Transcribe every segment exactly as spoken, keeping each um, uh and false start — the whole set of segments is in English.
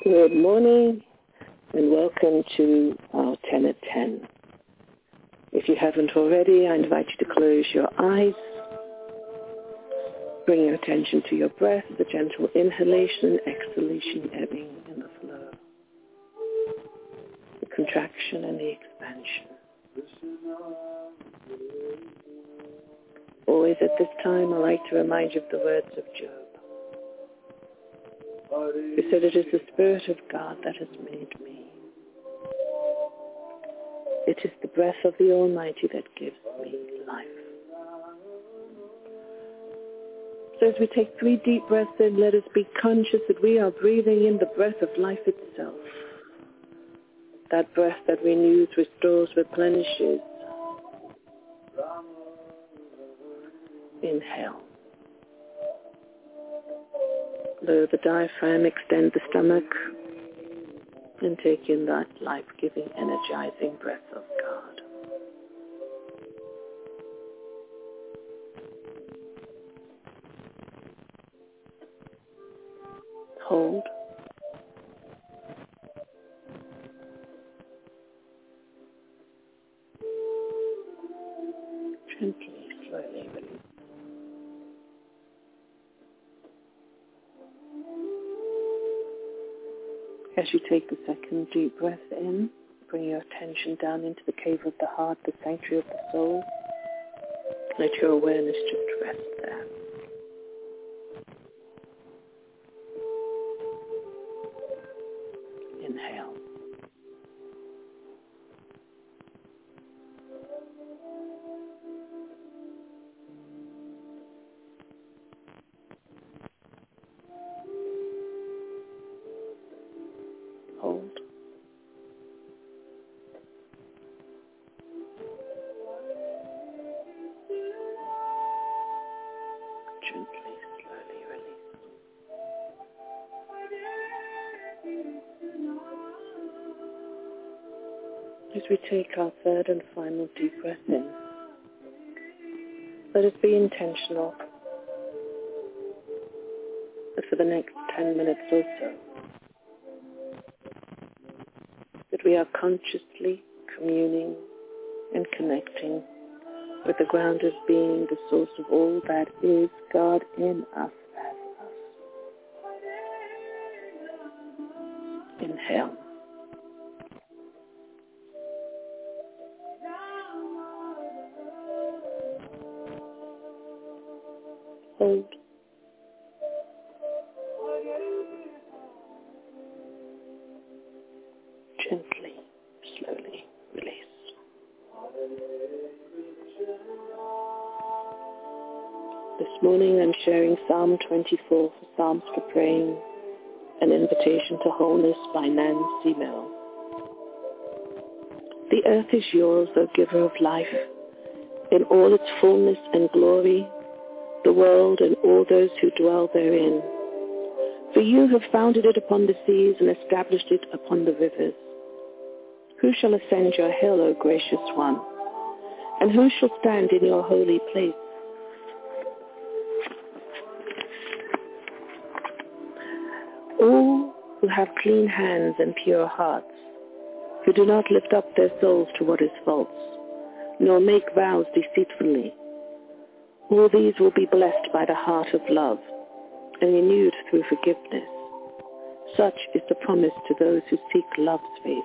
Good morning and welcome to our ten at ten. If you haven't already, I invite you to close your eyes. Bring your attention to your breath, the gentle inhalation, exhalation, ebbing and the flow. The contraction and the expansion. Always at this time, I like to remind you of the words of Job. He said, "It is the Spirit of God that has made me. It is the breath of the Almighty that gives me life." So as we take three deep breaths in, let us be conscious that we are breathing in the breath of life itself. That breath that renews, restores, replenishes. Inhale. Lower the diaphragm, extend the stomach, and take in that life-giving, energizing breath of God. Hold. Gently, slowly release. As you take the second deep breath in, bring your attention down into the cave of the heart, the sanctuary of the soul. Let your awareness just rest there. Inhale. Hold. Gently, slowly release. As we take our third and final deep breath in, let us be intentional that for the next ten minutes or so, that we are consciously communing and connecting with the ground of being, the source of all that is, God in us as us. Inhale. Hold. Gently, slowly release. This morning I'm sharing Psalm twenty-four for Psalms for Praying, an invitation to wholeness by Nancy Mill. The earth is yours, O giver of life, in all its fullness and glory, the world and all those who dwell therein. For you have founded it upon the seas and established it upon the rivers. Who shall ascend your hill, O gracious one? And who shall stand in your holy place? All who have clean hands and pure hearts, who do not lift up their souls to what is false, nor make vows deceitfully. All these will be blessed by the heart of love and renewed through forgiveness. Such is the promise to those who seek love's face.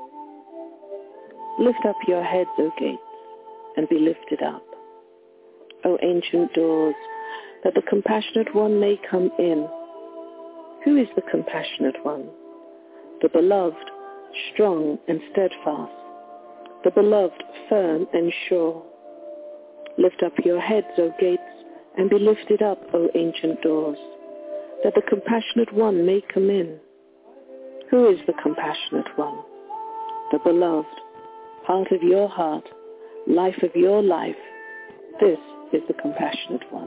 Lift up your heads, O gates, and be lifted up, O ancient doors, that the compassionate one may come in. Who is the compassionate one? The beloved, strong and steadfast, the beloved, firm and sure. Lift up your heads, O gates, and be lifted up, O ancient doors, that the compassionate one may come in. Who is the compassionate one? The beloved, heart of your heart, life of your life. This is the compassionate one.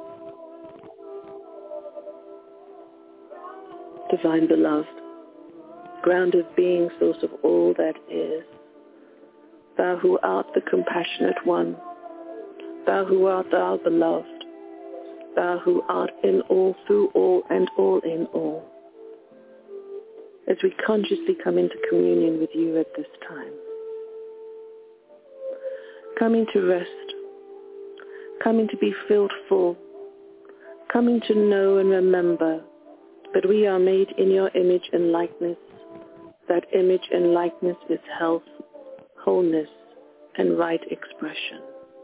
Divine beloved, ground of being, source of all that is, thou who art the compassionate one, thou who art thou beloved, thou who art in all, through all, and all in all. as we consciously come into communion with you at this time. Coming to rest, coming to be filled full, coming to know and remember that we are made in your image and likeness. That image and likeness is health, wholeness, and right expression.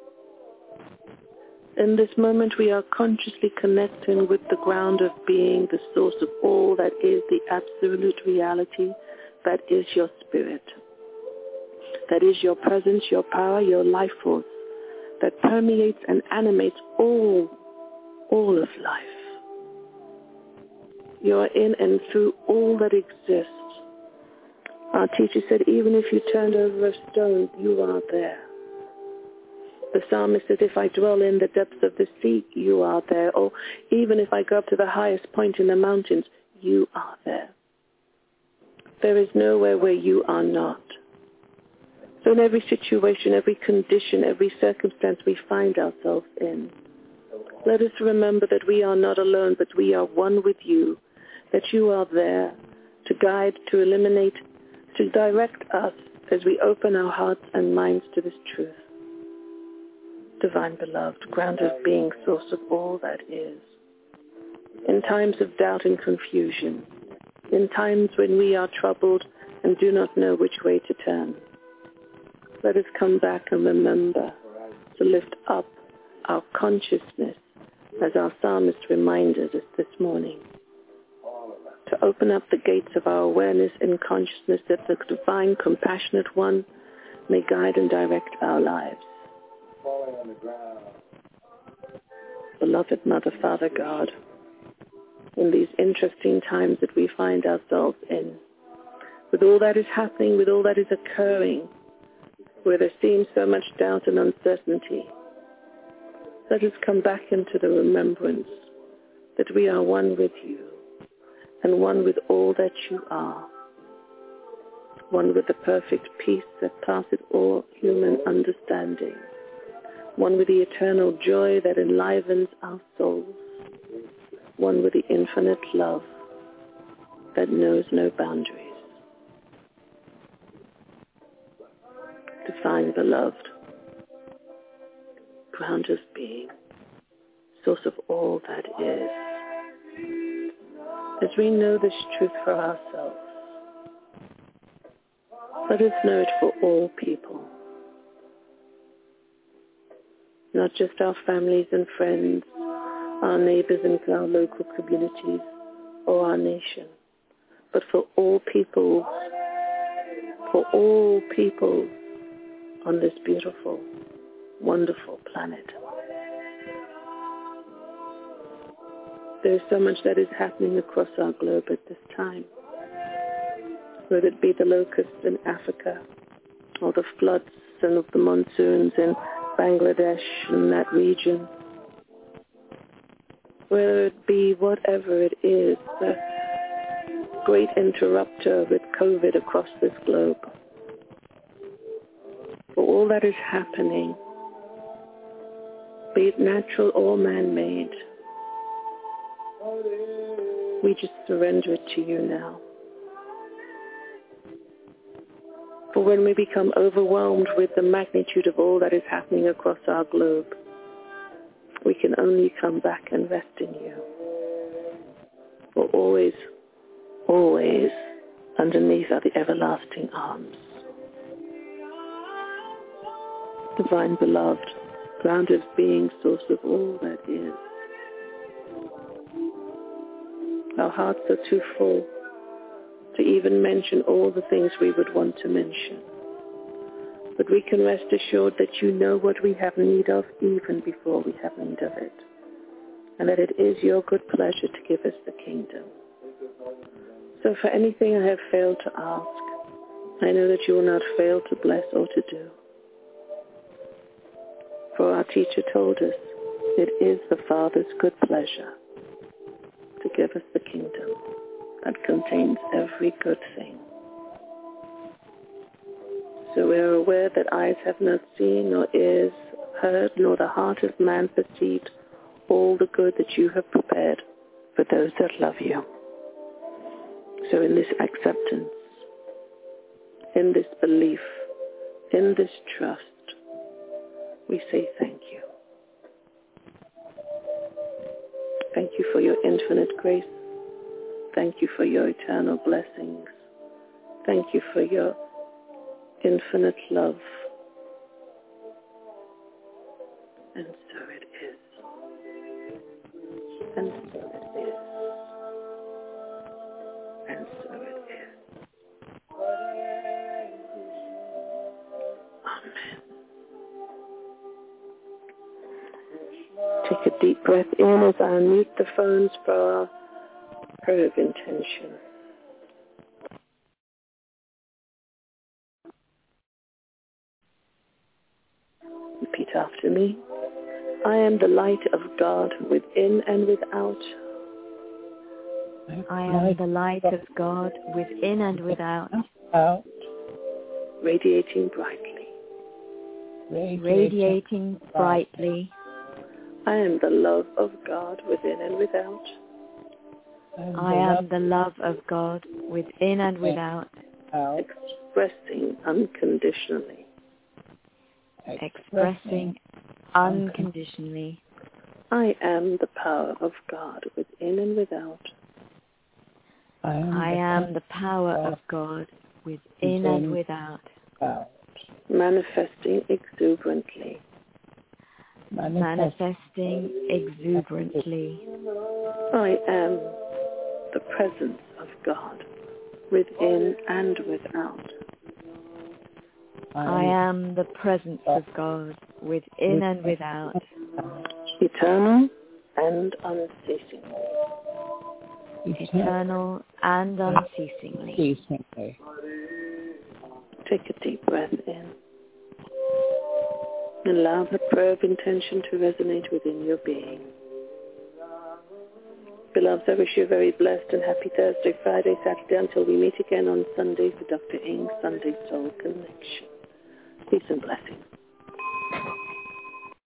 In this moment, we are consciously connecting with the ground of being, the source of all that is the absolute reality, that is your spirit. That is your presence, your power, your life force, that permeates and animates all, all of life. You are in and through all that exists. Our teacher said, even if you turned over a stone, you are there. The psalmist says, if I dwell in the depths of the sea, you are there. Or even if I go up to the highest point in the mountains, you are there. There is nowhere where you are not. So in every situation, every condition, every circumstance we find ourselves in, let us remember that we are not alone, but we are one with you, that you are there to guide, to eliminate, to direct us as we open our hearts and minds to this truth. Divine beloved, ground of being, source of all that is. In times of doubt and confusion, in times when we are troubled and do not know which way to turn, let us come back and remember to lift up our consciousness, as our psalmist reminded us this morning, to open up the gates of our awareness and consciousness that the divine, compassionate one may guide and direct our lives. Beloved Mother, Father, God, in these interesting times that we find ourselves in, with all that is happening, with all that is occurring, where there seems so much doubt and uncertainty, let us come back into the remembrance that we are one with you and one with all that you are, one with the perfect peace that passeth all human understanding, one with the eternal joy that enlivens our souls, one with the infinite love that knows no boundaries. Divine beloved, ground of being, source of all that is. As we know this truth for ourselves, let us know it for all people. Not just our families and friends, our neighbors and our local communities, or our nation, but for all people, for all people on this beautiful, wonderful planet. There is so much that is happening across our globe at this time, whether it be the locusts in Africa, or the floods and of the monsoons in Bangladesh and that region, whether it be whatever it is, the great interrupter with COVID across this globe. For all that is happening, be it natural or man-made, we just surrender it to you now. For when we become overwhelmed with the magnitude of all that is happening across our globe, we can only come back and rest in you. For always, always underneath are the everlasting arms. Divine beloved, ground of being, source of all that is. Our hearts are too full to even mention all the things we would want to mention. But we can rest assured that you know what we have need of even before we have need of it, and that it is your good pleasure to give us the kingdom. So for anything I have failed to ask, I know that you will not fail to bless or to do. For our teacher told us, it is the Father's good pleasure to give us the kingdom that contains every good thing. So we are aware that eyes have not seen, nor ears heard, nor the heart of man perceived all the good that you have prepared for those that love you. So in this acceptance, in this belief, in this trust, we say thank you. Thank you for your infinite grace. Thank you for your eternal blessings. Thank you for your infinite love. And so it is. And so it is. And so it is. Amen. Take a deep breath in as I unmute the phones for our prayer of intention. Repeat after me. I am the light of God within and without. I am the light of God within and without. Out. Radiating brightly. Radiating brightly. I am the love of God within and without. I am the love of God within and without. Expressing unconditionally. Expressing unconditionally. I am the power of God within and without. I am, I am the power of God within and without. Out. Manifesting exuberantly. Manifesting exuberantly. I am the presence of God within and without. I am the presence of God within and without. Eternal and unceasingly. Eternal and unceasingly. Unceasingly. Take a deep breath in. Allow the prayer of intention to resonate within your being. Beloveds, I wish you a very blessed and happy Thursday, Friday, Saturday, until we meet again on Sunday for Doctor Ing's Sunday Soul Connection. Peace and blessings.